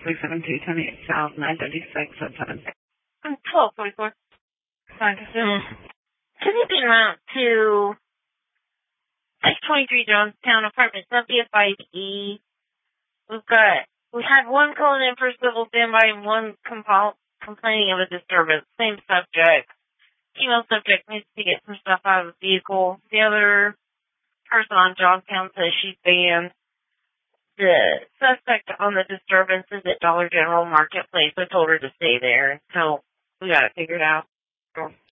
37228 South 936 at 7. 1244. Fine. Can you get around to 623 Jonestown, apartment 75E? We had one calling in for civil standby and one complaining of a disturbance. Same subject. Female subject needs to get some stuff out of the vehicle. The other person on Johnstown says she's banned. The suspect on the disturbance is at Dollar General Marketplace. I told her to stay there until we got it figured out.